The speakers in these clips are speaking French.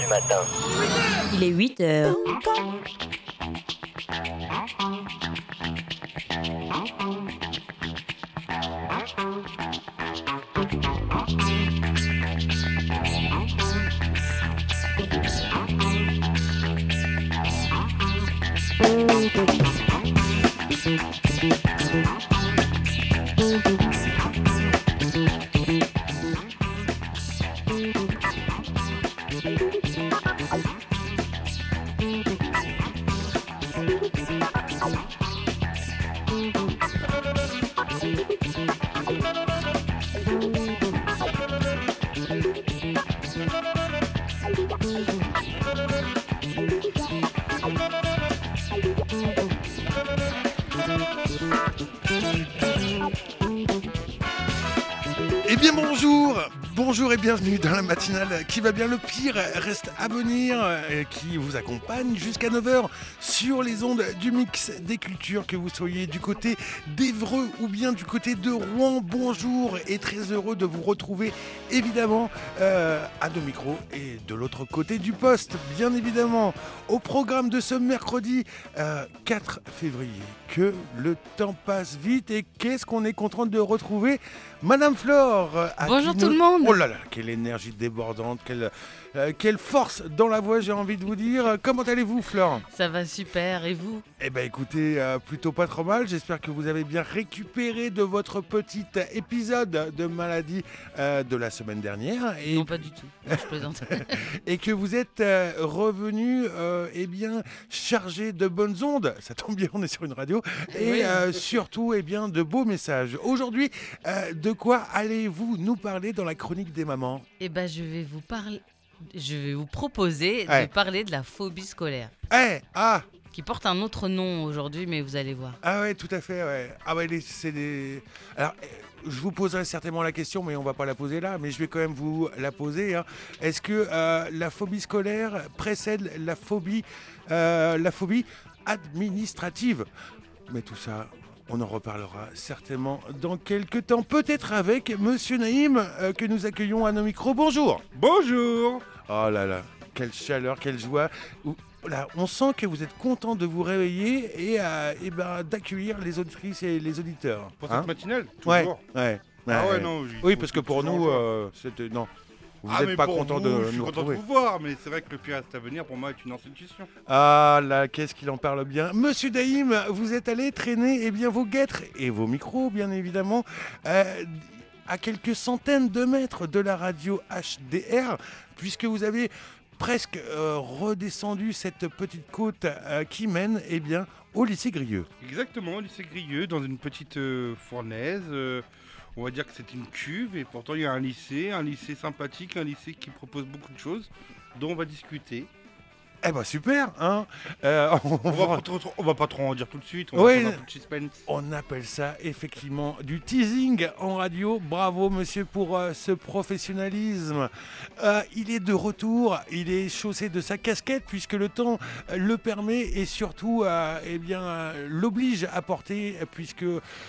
matin. Il est 8 heures. Bonjour et bienvenue dans la matinale qui va bien, le pire reste à venir, qui vous accompagne jusqu'à 9h sur les ondes du mix des cultures, que vous soyez du côté d'Évreux ou bien du côté de Rouen. Bonjour et très heureux de vous retrouver évidemment à nos micros et de l'autre côté du poste, bien évidemment. Au programme de ce mercredi 4 février, que le temps passe vite et qu'est-ce qu'on est content de retrouver Madame Flore. Bonjour tout le monde. Oh là là, quelle énergie débordante, quelle force dans la voix, j'ai envie de vous dire. Comment allez-vous, Flore ? Ça va super, et vous ? Eh bien écoutez, plutôt pas trop mal. J'espère que vous avez bien récupéré de votre petit épisode de maladie de la semaine dernière. Et... Non, pas du tout, non, je plaisante. Et que vous êtes revenu eh bien, chargé de bonnes ondes. Ça tombe bien, on est sur une radio. Et surtout eh bien, de beaux messages. Aujourd'hui, de quoi allez-vous nous parler dans la chronique des mamans ? Eh bien, je vais vous proposer de parler de la phobie scolaire. Qui porte un autre nom aujourd'hui, mais vous allez voir. Ah ouais, tout à fait, ouais. Ah ouais, Alors, je vous poserai certainement la question, mais on va pas la poser là, mais je vais quand même vous la poser. Hein. Est-ce que la phobie scolaire précède la phobie administrative ? Mais tout ça, on en reparlera certainement dans quelques temps. Peut-être avec Monsieur Naïm, que nous accueillons à nos micros. Bonjour. Bonjour. Oh là là, quelle chaleur, quelle joie. Là, on sent que vous êtes content de vous réveiller et d'accueillir les auditrices et les auditeurs. Pour cette matinale, toujours. Ouais. Non. Oui, parce que pour nous, c'était... Non. Vous n'êtes pas content de nous retrouver. Je suis content de vous voir, mais c'est vrai que le pire reste à venir, pour moi, est une institution. Ah là, qu'est-ce qu'il en parle bien. Monsieur Daïm, vous êtes allé traîner vos guêtres et vos micros, bien évidemment, à quelques centaines de mètres de la radio HDR, puisque vous avez presque redescendu cette petite côte qui mène au lycée Grieux. Exactement, au lycée Grieux, dans une petite fournaise. On va dire que c'est une cuve et pourtant il y a un lycée sympathique, un lycée qui propose beaucoup de choses dont on va discuter. Eh ben super, hein. On va pas trop en dire tout de suite, on va prendre un peu de suspense. On appelle ça effectivement du teasing en radio. Bravo monsieur pour ce professionnalisme. Il est de retour, il est chaussé de sa casquette puisque le temps le permet et surtout l'oblige à porter puisque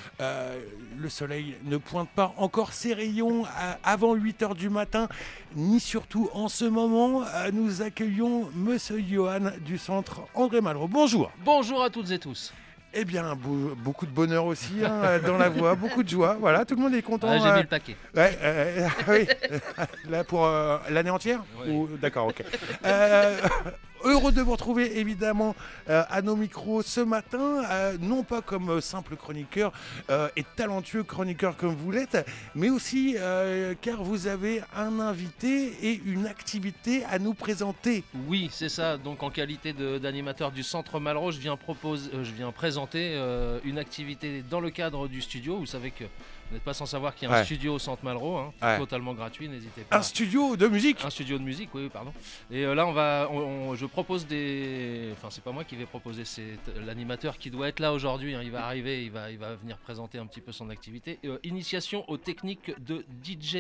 le soleil ne pointe pas encore ses rayons avant 8h du matin, ni surtout en ce moment. Nous accueillons monsieur Johan du centre André Malraux. Bonjour. Bonjour à toutes et tous. Eh bien, beaucoup de bonheur aussi dans la voix, beaucoup de joie. Voilà, tout le monde est content. J'ai mis le paquet. Oui. Là, pour l'année entière ? Oui. D'accord, ok. Heureux de vous retrouver évidemment à nos micros ce matin, non pas comme simple chroniqueur et talentueux chroniqueur comme vous l'êtes, mais aussi car vous avez un invité et une activité à nous présenter. Oui, c'est ça. Donc en qualité d'animateur du Centre Malraux, je viens présenter une activité dans le cadre du studio. Vous savez que vous n'êtes pas sans savoir qu'il y a un studio au Centre Malraux, totalement gratuit, n'hésitez pas. Un studio de musique. Un studio de musique, oui, pardon. Et là, je propose c'est pas moi qui vais proposer, c'est l'animateur qui doit être là aujourd'hui. Il va arriver, il va venir présenter un petit peu son activité. Initiation aux techniques de DJ.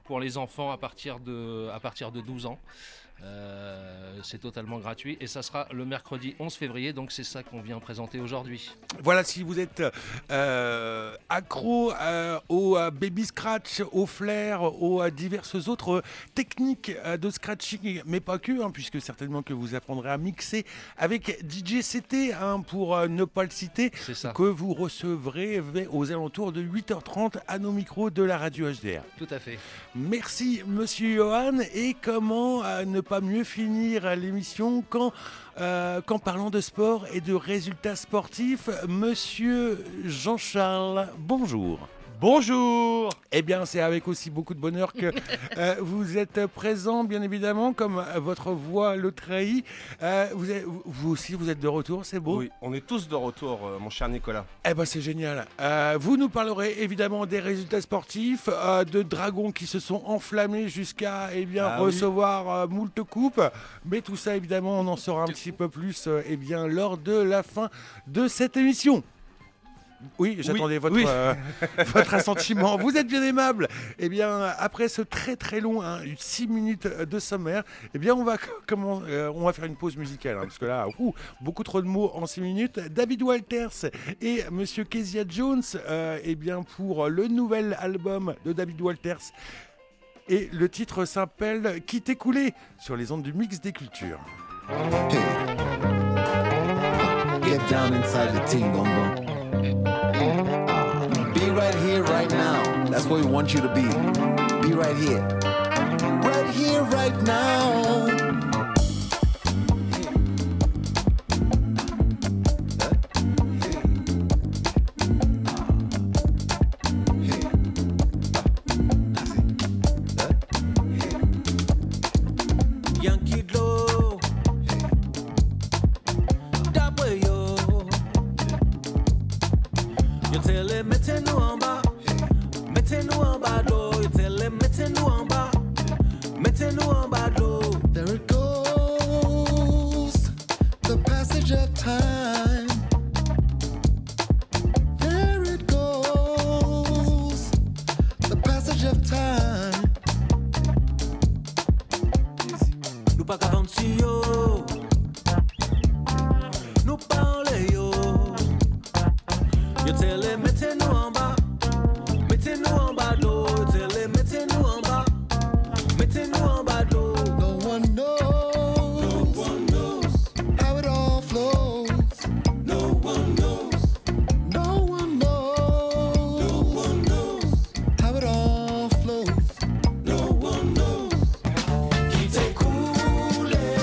pour les enfants à partir de 12 ans. C'est totalement gratuit et ça sera le mercredi 11 février, donc c'est ça qu'on vient présenter aujourd'hui. Voilà, si vous êtes accro au baby scratch, au flair, aux diverses autres techniques de scratching, mais pas que, hein, puisque certainement que vous apprendrez à mixer avec DJ CT, hein, pour ne pas le citer, que vous recevrez aux alentours de 8h30 à nos micros de la radio HDR. Tout à fait. Merci Monsieur Johan, et comment ne pas mieux finir l'émission qu'en parlant de sport et de résultats sportifs. Monsieur Jean-Charles, bonjour. Bonjour. Eh bien, c'est avec aussi beaucoup de bonheur que vous êtes présent, bien évidemment, comme votre voix le trahit. Vous aussi, vous êtes de retour, c'est beau? Oui, on est tous de retour, mon cher Nicolas. Eh bien, c'est génial. Vous nous parlerez évidemment des résultats sportifs, de dragons qui se sont enflammés jusqu'à recevoir moult coupes. Mais tout ça, évidemment, on en saura un petit peu plus lors de la fin de cette émission. Oui, j'attendais votre assentiment. Vous êtes bien aimable. Eh bien, après ce très très long 6 minutes de sommaire, eh bien, on va faire une pause musicale, hein, parce que là, beaucoup trop de mots en 6 minutes. David Walters et Monsieur Kezia Jones, pour le nouvel album de David Walters. Et le titre s'appelle « Qui t'est coulé » sur les ondes du Mix des Cultures. Hey. Get down inside the team, bongo. Be right here, right now. That's where we want you to be. Be right here. Right here, right now. There it goes, the passage of time. There it goes, the passage of time. Nous pas qu'avancer yo, nous parler yo. Yo tell them mettez-nous en bas, mettez-nous en bas de l'eau. Yo tell them mettez-nous en bas, mettez-nous en bas de l'eau. No one knows how it all flows. No one knows. No one knows how it all flows. No one knows. Qui t'est coulé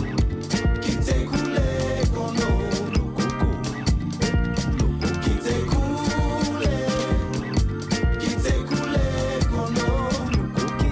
qu'on eau le coco. Qui t'est coulé qu'on eau le coco.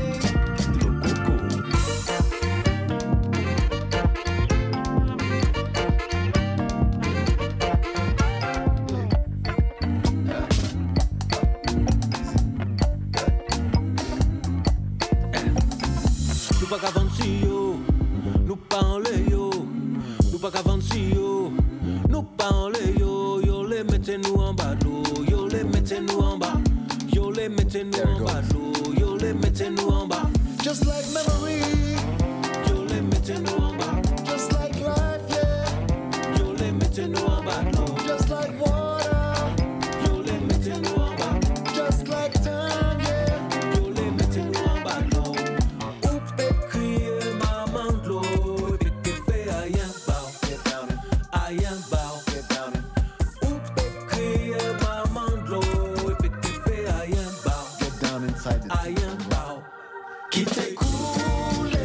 Nous pas qu'avancer yo, nous parler yo. Nous pas qu'avancer yo, nous parler yo. Yo les mettez-nous en bas de l'eau, yo les mettez-nous en bas. Yo les mettez-nous en bas de l'eau, yo les mettez-nous en bas. Just like memory, yo les mettez-nous en bas. Just like life, yeah. Yo les mettez-nous en bas de l'eau. Just like water, yo les mettez-nous en bas. Just like time, yeah. Yo les mettez-nous en bas de l'eau. Ou peut crier maman de l'eau, et puis te fait aïe bao, aïe bao. Ou peut crier maman de l'eau, et puis te fait aïe bao, aïe bao. Qui t'est coulé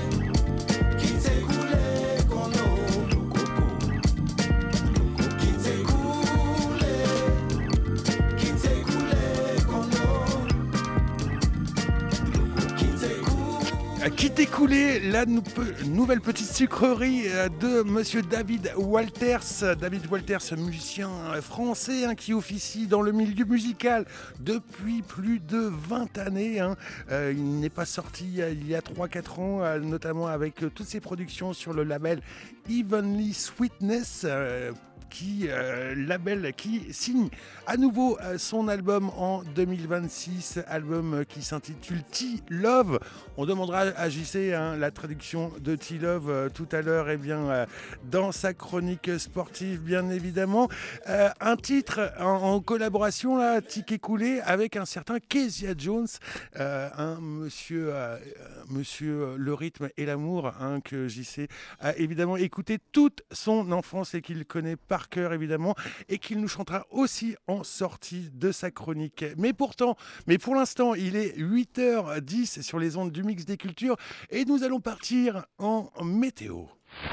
qu'on eau le coco. Qui t'est coulé qu'on eau. Qui t'est coulé, la nouvelle petite sucrerie de Monsieur David Walters. David Walters, musicien français, hein, qui officie dans le milieu musical depuis plus de 20 années. Hein. Il n'est pas sorti il y a 3-4 ans, notamment avec toutes ses productions sur le label Heavenly Sweetness. label qui signe à nouveau son album en 2026, album qui s'intitule T-Love. On demandera à JC la traduction de T-Love tout à l'heure, dans sa chronique sportive, bien évidemment. Un titre en collaboration, là, Ticket Coulé, avec un certain Kezia Jones, monsieur le rythme et l'amour, que JC a évidemment écouté toute son enfance et qu'il connaît par cœur, évidemment, et qu'il nous chantera aussi en sortie de sa chronique. Mais pour l'instant, il est 8h10 sur les ondes du Mix des Cultures et nous allons partir en météo.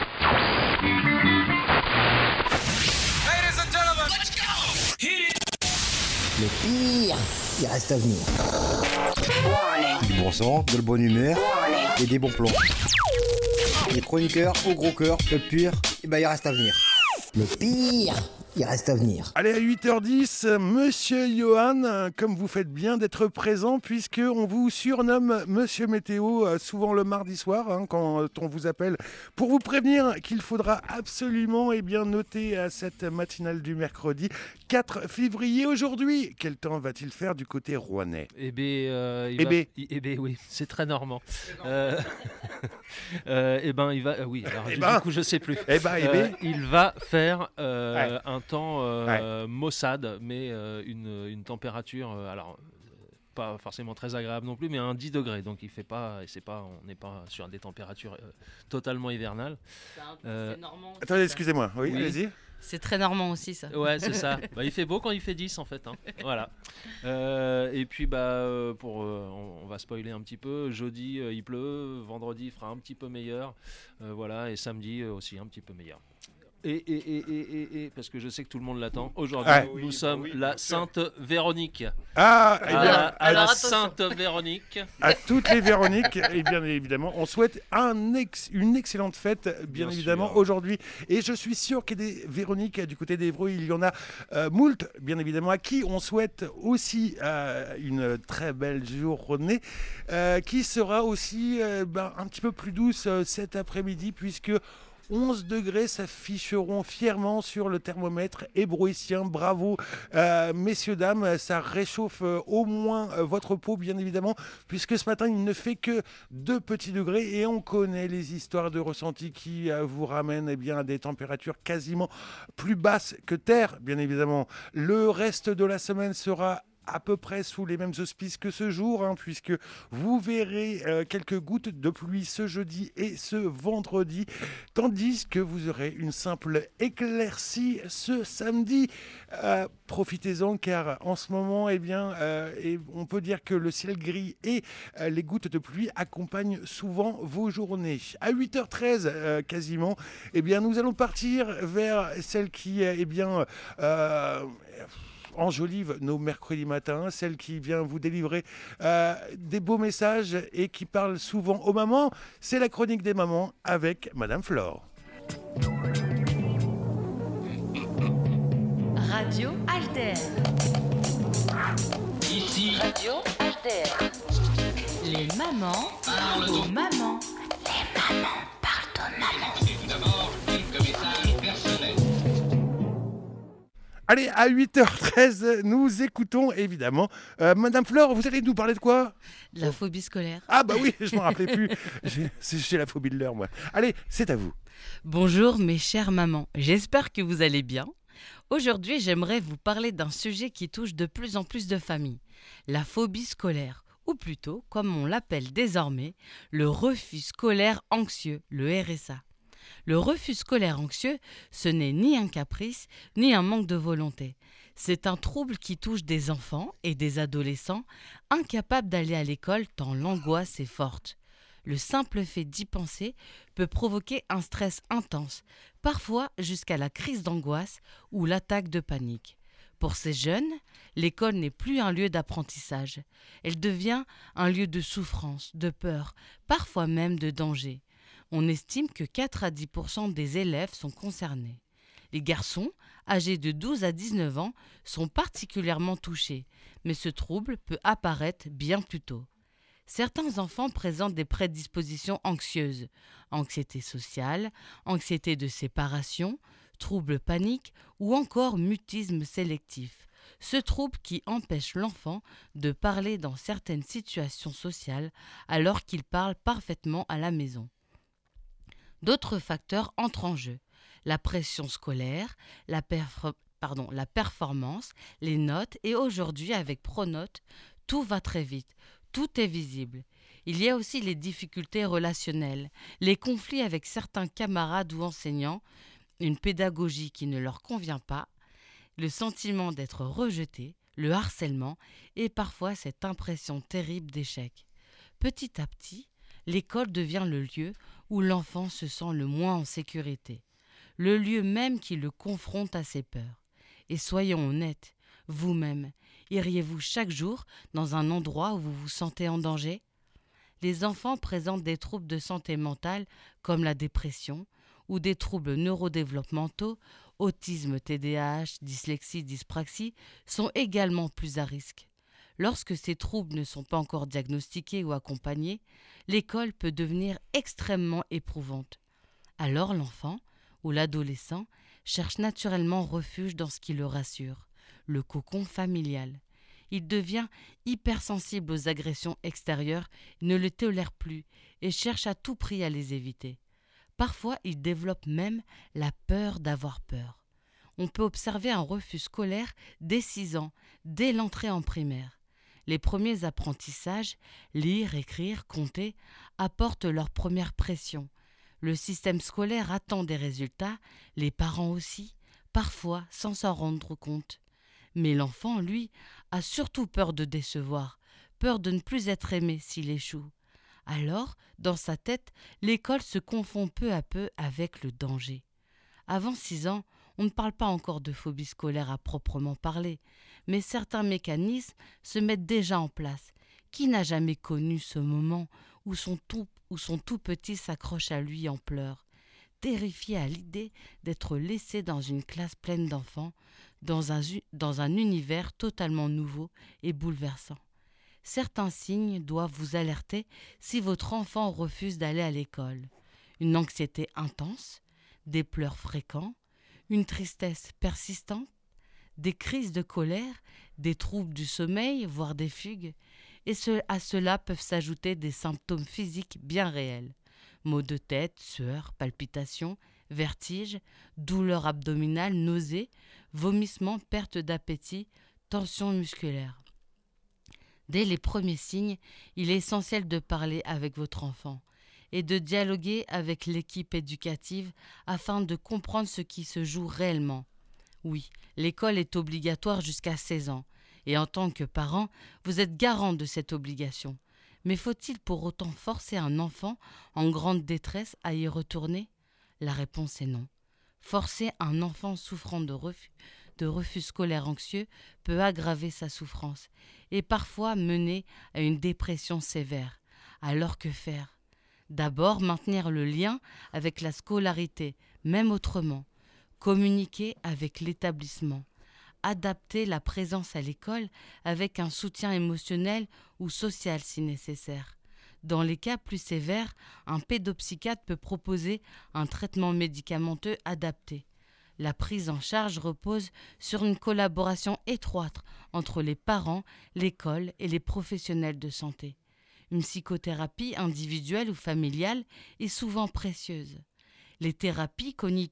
Ladies and gentlemen, let's go! Hit it! Le pire, il reste à venir. Warning. Du bon sang, de la bonne humeur Warning. et des bons plans. Les chroniqueurs au gros cœur, le pire, il reste à venir. Le pire, il reste à venir. Allez, à 8h10, Monsieur Johan, comme vous faites bien d'être présent, puisqu'on vous surnomme Monsieur Météo, souvent le mardi soir, quand on vous appelle, pour vous prévenir qu'il faudra absolument noter cette matinale du mercredi 4 février. Aujourd'hui, quel temps va-t-il faire du côté rouennais ? Oui, c'est très normand. Il va... oui, alors du coup, je sais plus. Il va faire un temps maussade, mais une température, pas forcément très agréable non plus, mais un 10 degrés, donc il fait pas, on n'est pas sur des températures totalement hivernales. C'est normand. Attendez, excusez-moi, oui. Allez-y. C'est très normand aussi, ça. Ouais, c'est ça. Il fait beau quand il fait 10 en fait. Voilà. Et puis on va spoiler un petit peu. Jeudi il pleut, vendredi il fera un petit peu meilleur, voilà, et samedi aussi un petit peu meilleur. Et parce que je sais que tout le monde l'attend. Aujourd'hui, nous sommes la Sainte Véronique. La Sainte Véronique. À toutes les Véroniques, et bien évidemment, on souhaite une excellente fête, bien évidemment, aujourd'hui. Et je suis sûr qu'il y a des Véroniques du côté d'Évreux, il y en a moult, bien évidemment, à qui on souhaite aussi une très belle journée, qui sera aussi un petit peu plus douce cet après-midi, puisque 11 degrés s'afficheront fièrement sur le thermomètre hébroïcien. Bravo, messieurs, dames, ça réchauffe au moins votre peau, bien évidemment, puisque ce matin, il ne fait que 2 petits degrés et on connaît les histoires de ressenti qui vous ramènent à des températures quasiment plus basses que terre, bien évidemment. Le reste de la semaine sera à peu près sous les mêmes auspices que ce jour, puisque vous verrez quelques gouttes de pluie ce jeudi et ce vendredi, tandis que vous aurez une simple éclaircie ce samedi. Profitez-en, car en ce moment, on peut dire que le ciel gris et les gouttes de pluie accompagnent souvent vos journées. À 8h13 quasiment, nous allons partir vers celle qui enjolive nos mercredis matins, celle qui vient vous délivrer des beaux messages et qui parle souvent aux mamans. C'est la chronique des mamans avec Madame Flore. Radio Alter. Ici, Radio Alter. Les mamans parlent aux mamans. Les mamans parlent aux mamans. et tout d'abord, quelques messages personnels. Allez, à 8h13, nous écoutons évidemment Madame Flore. Vous allez nous parler de quoi ? La phobie scolaire. Ah bah oui, je m'en rappelais plus. J'ai la phobie de l'heure, moi. Allez, c'est à vous. Bonjour mes chères mamans, j'espère que vous allez bien. Aujourd'hui, j'aimerais vous parler d'un sujet qui touche de plus en plus de familles, la phobie scolaire, ou plutôt, comme on l'appelle désormais, le refus scolaire anxieux, le RSA. Le refus scolaire anxieux, ce n'est ni un caprice, ni un manque de volonté. C'est un trouble qui touche des enfants et des adolescents incapables d'aller à l'école tant l'angoisse est forte. Le simple fait d'y penser peut provoquer un stress intense, parfois jusqu'à la crise d'angoisse ou l'attaque de panique. Pour ces jeunes, l'école n'est plus un lieu d'apprentissage. Elle devient un lieu de souffrance, de peur, parfois même de danger. On estime que 4 à 10% des élèves sont concernés. Les garçons, âgés de 12 à 19 ans, sont particulièrement touchés, mais ce trouble peut apparaître bien plus tôt. Certains enfants présentent des prédispositions anxieuses, anxiété sociale, anxiété de séparation, trouble panique ou encore mutisme sélectif. Ce trouble qui empêche l'enfant de parler dans certaines situations sociales alors qu'il parle parfaitement à la maison. D'autres facteurs entrent en jeu. La pression scolaire, la performance, les notes et aujourd'hui avec Pronote, tout va très vite, tout est visible. Il y a aussi les difficultés relationnelles, les conflits avec certains camarades ou enseignants, une pédagogie qui ne leur convient pas, le sentiment d'être rejeté, le harcèlement et parfois cette impression terrible d'échec. Petit à petit, l'école devient le lieu où l'enfant se sent le moins en sécurité, le lieu même qui le confronte à ses peurs. Et soyons honnêtes, vous-même, iriez-vous chaque jour dans un endroit où vous vous sentez en danger ? Les enfants présentent des troubles de santé mentale comme la dépression ou des troubles neurodéveloppementaux, autisme, TDAH, dyslexie, dyspraxie, sont également plus à risque. Lorsque ces troubles ne sont pas encore diagnostiqués ou accompagnés, l'école peut devenir extrêmement éprouvante. Alors l'enfant ou l'adolescent cherche naturellement refuge dans ce qui le rassure, le cocon familial. Il devient hypersensible aux agressions extérieures, ne les tolère plus et cherche à tout prix à les éviter. Parfois, il développe même la peur d'avoir peur. On peut observer un refus scolaire dès 6 ans, dès l'entrée en primaire. Les premiers apprentissages, lire, écrire, compter, apportent leur première pression. Le système scolaire attend des résultats, les parents aussi, parfois sans s'en rendre compte. Mais l'enfant, lui, a surtout peur de décevoir, peur de ne plus être aimé s'il échoue. Alors, dans sa tête, l'école se confond peu à peu avec le danger. Avant 6 ans, on ne parle pas encore de phobie scolaire à proprement parler, mais certains mécanismes se mettent déjà en place. Qui n'a jamais connu ce moment où son tout petit s'accroche à lui en pleurs, terrifié à l'idée d'être laissé dans une classe pleine d'enfants, dans un univers totalement nouveau et bouleversant. Certains signes doivent vous alerter si votre enfant refuse d'aller à l'école. Une anxiété intense, des pleurs fréquents, une tristesse persistante, des crises de colère, des troubles du sommeil, voire des fugues. Et à cela peuvent s'ajouter des symptômes physiques bien réels. Maux de tête, sueur, palpitations, vertiges, douleurs abdominales, nausées, vomissements, perte d'appétit, tensions musculaires. Dès les premiers signes, il est essentiel de parler avec votre enfant et de dialoguer avec l'équipe éducative afin de comprendre ce qui se joue réellement. Oui, l'école est obligatoire jusqu'à 16 ans et en tant que parent, vous êtes garant de cette obligation. Mais faut-il pour autant forcer un enfant en grande détresse à y retourner ? La réponse est non. Forcer un enfant souffrant de refus scolaire anxieux peut aggraver sa souffrance et parfois mener à une dépression sévère. Alors que faire ? D'abord, maintenir le lien avec la scolarité, même autrement. Communiquer avec l'établissement. Adapter la présence à l'école avec un soutien émotionnel ou social si nécessaire. Dans les cas plus sévères, un pédopsychiatre peut proposer un traitement médicamenteux adapté. La prise en charge repose sur une collaboration étroite entre les parents, l'école et les professionnels de santé. Une psychothérapie individuelle ou familiale est souvent précieuse. Les thérapies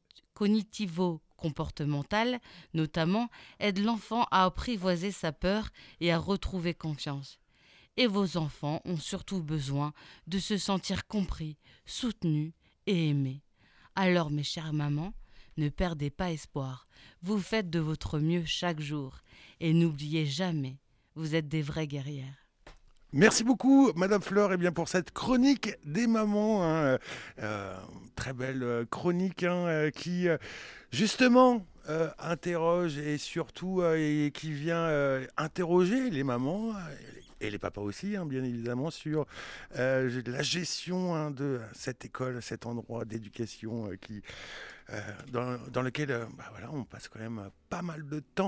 cognitivo-comportementales, notamment, aident l'enfant à apprivoiser sa peur et à retrouver confiance. Et vos enfants ont surtout besoin de se sentir compris, soutenus et aimés. Alors, mes chères mamans, ne perdez pas espoir. Vous faites de votre mieux chaque jour. Et n'oubliez jamais, vous êtes des vraies guerrières. Merci beaucoup, Madame Fleur, pour cette chronique des mamans. Très belle chronique qui, justement, interroge et surtout et qui vient interroger les mamans et les papas aussi, bien évidemment, sur la gestion de cette école, cet endroit d'éducation dans lequel on passe quand même pas mal de temps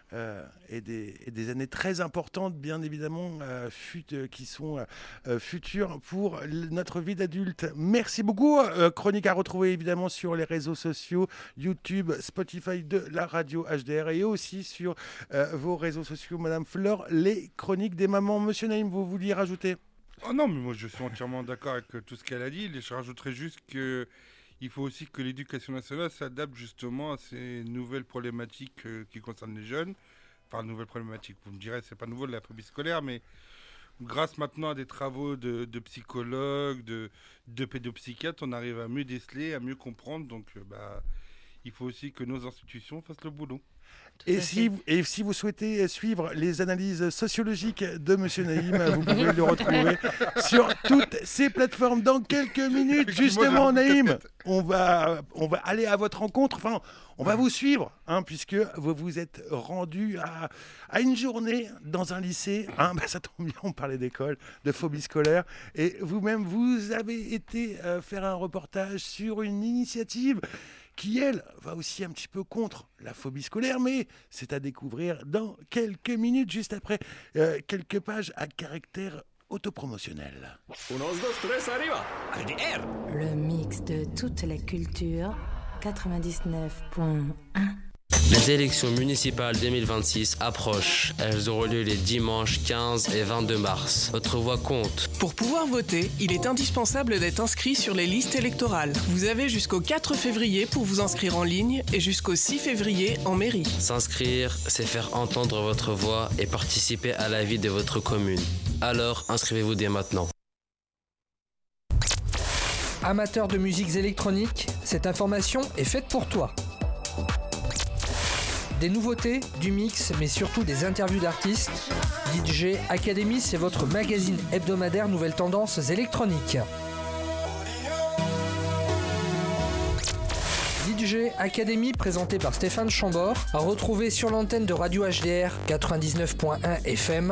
et des années très importantes, bien évidemment, qui sont futures pour notre vie d'adulte. Merci beaucoup. Chronique à retrouver évidemment sur les réseaux sociaux, YouTube, Spotify de la radio HDR et aussi sur vos réseaux sociaux, Madame Fleur, les chroniques des mamans. Monsieur Naïm, vous vouliez rajouter ? Oh non, mais moi je suis entièrement d'accord avec tout ce qu'elle a dit. Je rajouterais juste que il faut aussi que l'éducation nationale s'adapte justement à ces nouvelles problématiques qui concernent les jeunes. Enfin, nouvelles problématiques, vous me direz, c'est pas nouveau de la phobie scolaire, mais grâce maintenant à des travaux de psychologues, de pédopsychiatres, on arrive à mieux déceler, à mieux comprendre. Donc, il faut aussi que nos institutions fassent le boulot. Et si vous souhaitez suivre les analyses sociologiques de Monsieur Naïm, vous pouvez le retrouver sur toutes ces plateformes. Dans quelques minutes, justement, Naïm, on va aller à votre rencontre. Enfin, on va vous suivre, puisque vous vous êtes rendu à une journée dans un lycée. Ça tombe bien, on parlait d'école, de phobie scolaire. Et vous-même, vous avez été faire un reportage sur une initiative qui, elle, va aussi un petit peu contre la phobie scolaire, mais c'est à découvrir dans quelques minutes, juste après quelques pages à caractère autopromotionnel. Le mix de toute la culture, 99.1. Les élections municipales 2026 approchent. Elles auront lieu les dimanches 15 et 22 mars. Votre voix compte. Pour pouvoir voter, il est indispensable d'être inscrit sur les listes électorales. Vous avez jusqu'au 4 février pour vous inscrire en ligne et jusqu'au 6 février en mairie. S'inscrire, c'est faire entendre votre voix et participer à la vie de votre commune. Alors, inscrivez-vous dès maintenant. Amateur de musiques électroniques, cette information est faite pour toi. Des nouveautés, du mix, mais surtout des interviews d'artistes. DJ Academy, c'est votre magazine hebdomadaire nouvelles tendances électroniques. DJ Academy, présenté par Stéphane Chambord, à retrouver sur l'antenne de Radio HDR 99.1 FM,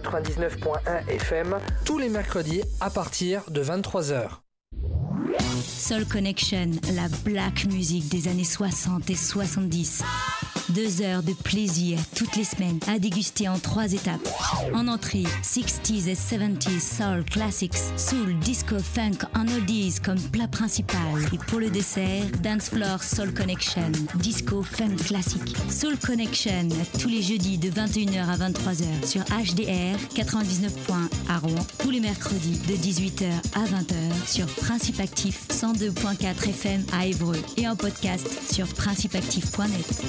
tous les mercredis à partir de 23h. Soul Connection, la black music des années 60 et 70. 2 heures de plaisir toutes les semaines à déguster en 3 étapes. En entrée, 60s et 70s soul classics, soul, disco, funk en oldies comme plat principal. Et pour le dessert, Dance Floor Soul Connection, disco, funk classique. Soul Connection, tous les jeudis de 21h à 23h sur HDR 99.1 à Rouen. Tous les mercredis de 18h à 20h sur Principe Actif 102.4 FM à Évreux. Et en podcast sur principeactif.net.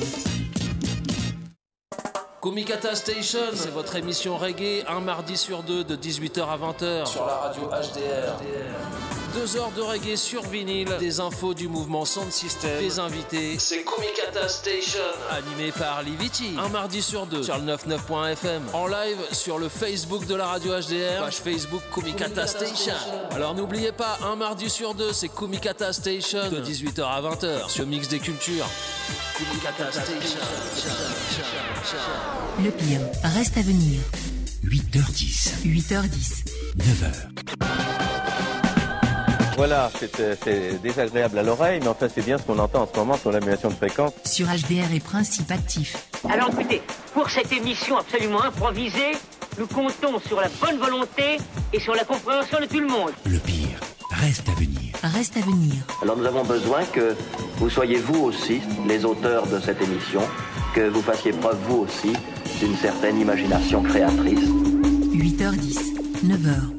Kumikata Station, c'est votre émission reggae, un mardi sur 2 de 18h à 20h sur la radio HDR. 2 heures de reggae sur vinyle, des infos du mouvement Sound System, des invités. C'est Kumikata Station, animé par Liviti. Un mardi sur 2 sur le 99.fm. En live sur le Facebook de la radio HDR, page Facebook Kumikata Station. Alors n'oubliez pas, un mardi sur 2, c'est Kumikata Station, de 18h à 20h, sur Mix des Cultures. Kumikata Station. Le pire reste à venir. 8h10. 8h10. 9h. Voilà, c'est désagréable à l'oreille, mais en fait c'est bien ce qu'on entend en ce moment sur l'annulation de fréquence. Sur HDR et Principe Actif. Alors écoutez, pour cette émission absolument improvisée, nous comptons sur la bonne volonté et sur la compréhension de tout le monde. Le pire reste à venir. Reste à venir. Alors nous avons besoin que vous soyez vous aussi les auteurs de cette émission, que vous fassiez preuve vous aussi d'une certaine imagination créatrice. 8h10, 9h.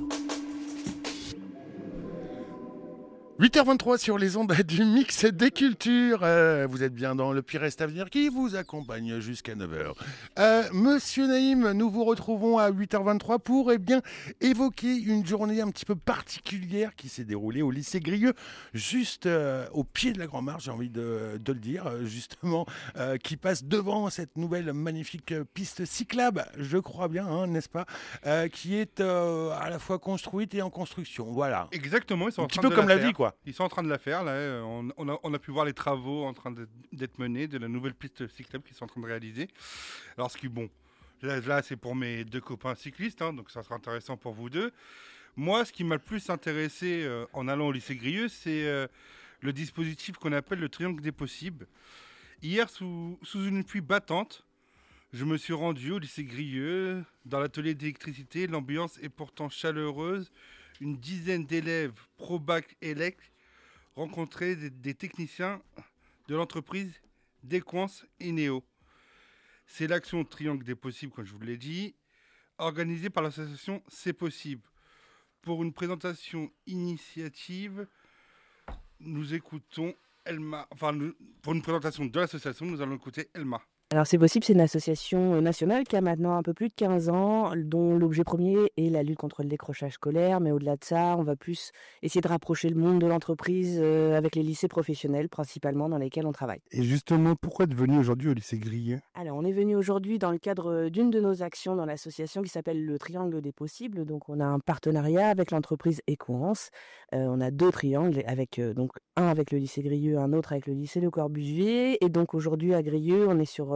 8h23 sur les ondes du mix des cultures. Vous êtes bien dans Le Pire reste à venir qui vous accompagne jusqu'à 9h. Monsieur Naïm, nous vous retrouvons à 8h23 pour évoquer une journée un petit peu particulière qui s'est déroulée au lycée Grieux, juste au pied de la Grand Marche, j'ai envie de le dire, justement, qui passe devant cette nouvelle magnifique piste cyclable, je crois bien, n'est-ce pas, qui est à la fois construite et en construction. Voilà. Exactement, ils sont un petit peu comme la vie, quoi. Ils sont en train de la faire, là. On a pu voir les travaux en train d'être menés de la nouvelle piste cyclable qu'ils sont en train de réaliser. Alors, là c'est pour mes 2 copains cyclistes, donc ça sera intéressant pour vous deux. Moi, ce qui m'a le plus intéressé en allant au lycée Grieux, c'est le dispositif qu'on appelle le triangle des possibles. Hier, sous une pluie battante, Je me suis rendu au lycée Grieux, dans l'atelier d'électricité. L'ambiance est pourtant chaleureuse. Une dizaine d'élèves pro-bac élec rencontraient des techniciens de l'entreprise Equance et Neo. C'est l'action Triangle des possibles, comme je vous l'ai dit, organisée par l'association C'est possible. Pour une présentation initiative, nous écoutons Elma. Pour une présentation de l'association, nous allons écouter Elma. Alors C'est possible, c'est une association nationale qui a maintenant un peu plus de 15 ans, dont l'objet premier est la lutte contre le décrochage scolaire, mais au-delà de ça, on va plus essayer de rapprocher le monde de l'entreprise avec les lycées professionnels, principalement dans lesquels on travaille. Et justement, pourquoi être venu aujourd'hui au lycée Grieux ? Alors on est venu aujourd'hui dans le cadre d'une de nos actions dans l'association qui s'appelle le Triangle des possibles. Donc on a un partenariat avec l'entreprise Equance. On a 2 triangles, avec donc un avec le lycée Grieux, un autre avec le lycée Le Corbusier. Et donc aujourd'hui à Grieux, on est sur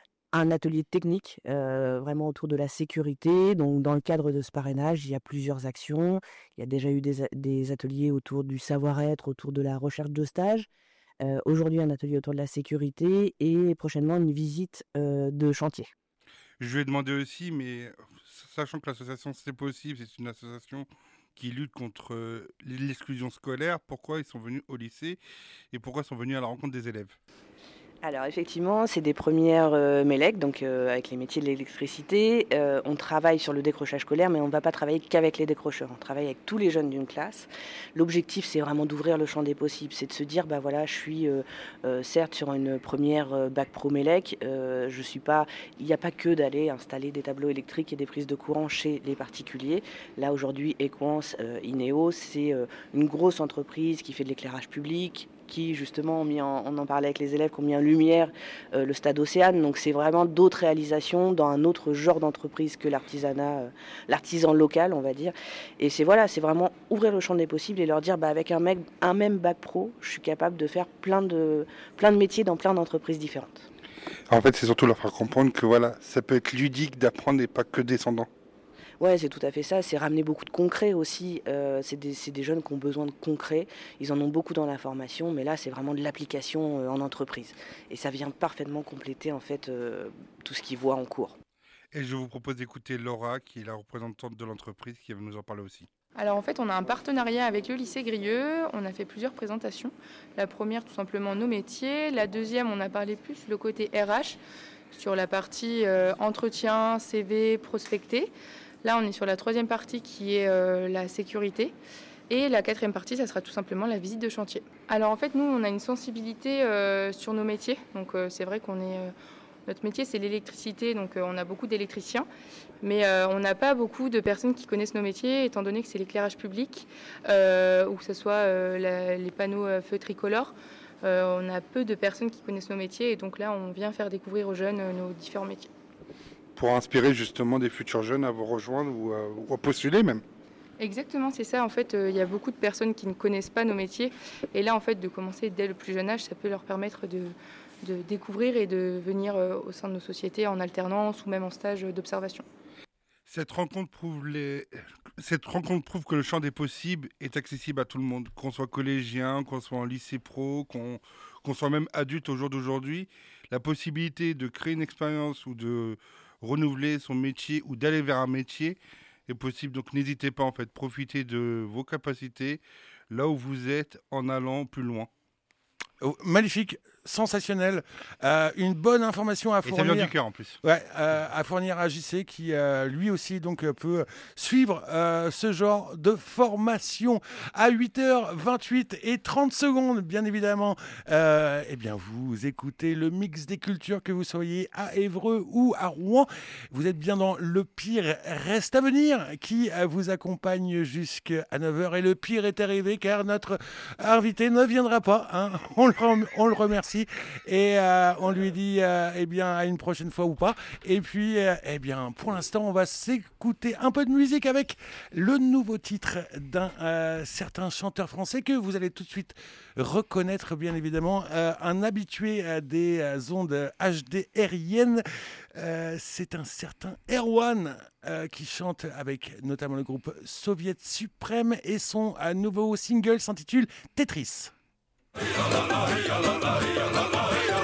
un atelier technique vraiment autour de la sécurité. Donc dans le cadre de ce parrainage, il y a plusieurs actions. Il y a déjà eu des ateliers autour du savoir-être, autour de la recherche de stage. Aujourd'hui un atelier autour de la sécurité et prochainement une visite de chantier. Je lui ai demandé aussi, mais sachant que l'association C'est possible, c'est une association qui lutte contre l'exclusion scolaire, pourquoi ils sont venus au lycée et pourquoi ils sont venus à la rencontre des élèves ? Alors effectivement, c'est des premières MELEC, donc avec les métiers de l'électricité. On travaille sur le décrochage scolaire, mais on ne va pas travailler qu'avec les décrocheurs. On travaille avec tous les jeunes d'une classe. L'objectif, c'est vraiment d'ouvrir le champ des possibles. C'est de se dire, bah voilà, je suis certes sur une première bac pro MELEC. Je suis pas, il n'y a pas que d'aller installer des tableaux électriques et des prises de courant chez les particuliers. Là aujourd'hui, Equance, Ineo, c'est une grosse entreprise qui fait de l'éclairage public, qui justement on en parlait avec les élèves, qui ont mis en lumière le stade Océane. Donc c'est vraiment d'autres réalisations dans un autre genre d'entreprise que l'artisanat, l'artisan local, on va dire. Et c'est vraiment ouvrir le champ des possibles et leur dire, bah, avec un même bac pro, je suis capable de faire plein de métiers dans plein d'entreprises différentes. En fait, c'est surtout leur faire comprendre que voilà, ça peut être ludique d'apprendre et pas que descendant. Ouais, c'est tout à fait ça. C'est ramener beaucoup de concret aussi. C'est des jeunes qui ont besoin de concret. Ils en ont beaucoup dans la formation, mais là, c'est vraiment de l'application en entreprise. Et ça vient parfaitement compléter en fait tout ce qu'ils voient en cours. Et je vous propose d'écouter Laura, qui est la représentante de l'entreprise, qui va nous en parler aussi. Alors en fait, on a un partenariat avec le lycée Grieux. On a fait plusieurs présentations. La première, tout simplement, nos métiers. La deuxième, on a parlé plus le côté RH, sur la partie entretien, CV, prospecté. Là, on est sur la troisième partie qui est la sécurité. Et la quatrième partie, ça sera tout simplement la visite de chantier. Alors en fait, nous, on a une sensibilité sur nos métiers. Donc c'est vrai qu'on est... notre métier, c'est l'électricité, donc on a beaucoup d'électriciens. Mais on n'a pas beaucoup de personnes qui connaissent nos métiers, étant donné que c'est l'éclairage public, ou que ce soit les panneaux feux tricolores. On a peu de personnes qui connaissent nos métiers. Et donc là, on vient faire découvrir aux jeunes nos différents métiers. Pour inspirer justement des futurs jeunes à vous rejoindre ou à postuler même. Exactement, c'est ça. En fait, il y a beaucoup de personnes qui ne connaissent pas nos métiers. Et là, en fait, de commencer dès le plus jeune âge, ça peut leur permettre de découvrir et de venir au sein de nos sociétés en alternance ou même en stage d'observation. Cette rencontre prouve que le champ des possibles est accessible à tout le monde, qu'on soit collégien, qu'on soit en lycée pro, qu'on soit même adulte au jour d'aujourd'hui. La possibilité de créer une expérience ou de renouveler son métier ou d'aller vers un métier est possible. Donc n'hésitez pas, en fait, profitez de vos capacités là où vous êtes en allant plus loin. Oh, magnifique, sensationnel, une bonne information à fournir. Et ça vient du cœur en plus. Ouais, à fournir à JC qui lui aussi donc peut suivre ce genre de formation à 8h28 et 30 secondes, bien évidemment. Eh bien, vous écoutez le mix des cultures, que vous soyez à Évreux ou à Rouen. Vous êtes bien dans Le Pire reste à venir, qui vous accompagne jusqu'à 9h. Et le pire est arrivé car notre invité ne viendra pas, hein. On le remercie et on lui dit eh bien à une prochaine fois ou pas. Et puis eh bien pour l'instant on va s'écouter un peu de musique avec le nouveau titre d'un certain chanteur français que vous allez tout de suite reconnaître, bien évidemment, un habitué des ondes HDRiennes. C'est un certain Erwan qui chante avec notamment le groupe Soviet Suprême et son nouveau single s'intitule Tetris. La la la la la la la la.